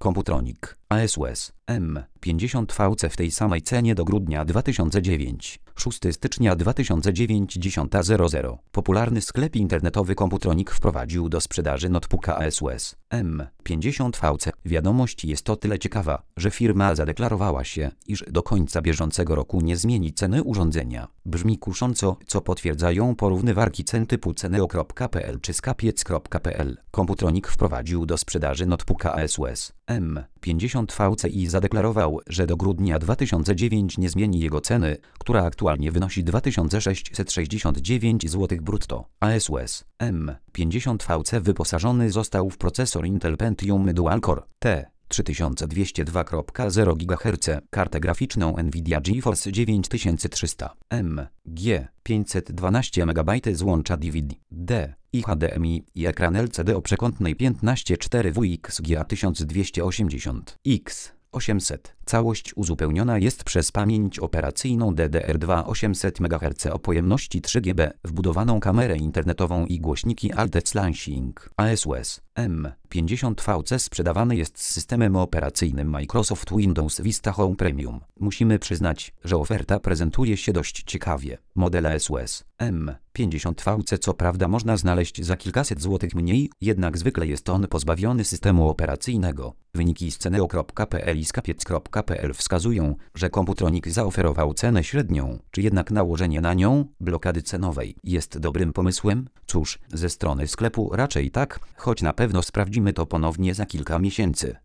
Komputronik ASUS M50VC w tej samej cenie do grudnia 2009. 6 stycznia 2009 10:00. Popularny sklep internetowy Komputronik wprowadził do sprzedaży notebooka ASUS M50VC. Wiadomość jest o tyle ciekawa, że firma zadeklarowała się, iż do końca bieżącego roku nie zmieni ceny urządzenia. Brzmi kusząco, co potwierdzają porównywarki cen typu ceneo.pl czy skapiec.pl. Komputronik wprowadził do sprzedaży notebooka ASUS M50VC i zadeklarował, że do grudnia 2009 nie zmieni jego ceny, która aktualnie wynosi 2669 zł brutto. ASUS M50VC wyposażony został w procesor Intel Pentium Dual-Core T 3202.0 GHz, kartę graficzną Nvidia GeForce 9300 MG, 512 MB złącza DVD i HDMI i ekran LCD o przekątnej 15.4 XGA 1280x800. Całość uzupełniona jest przez pamięć operacyjną DDR2 800 MHz o pojemności 3 GB, wbudowaną kamerę internetową i głośniki Altec Launching. ASUS M50VC sprzedawany jest z systemem operacyjnym Microsoft Windows Vista Home Premium. Musimy przyznać, że oferta prezentuje się dość ciekawie. Model ASUS M50VC co prawda można znaleźć za kilkaset złotych mniej, jednak zwykle jest on pozbawiony systemu operacyjnego. Wyniki z ceneo.pl i skapiec.pl wskazują, że Komputronik zaoferował cenę średnią, czy jednak nałożenie na nią blokady cenowej jest dobrym pomysłem? Cóż, ze strony sklepu raczej tak, choć na pewno sprawdzimy to ponownie za kilka miesięcy.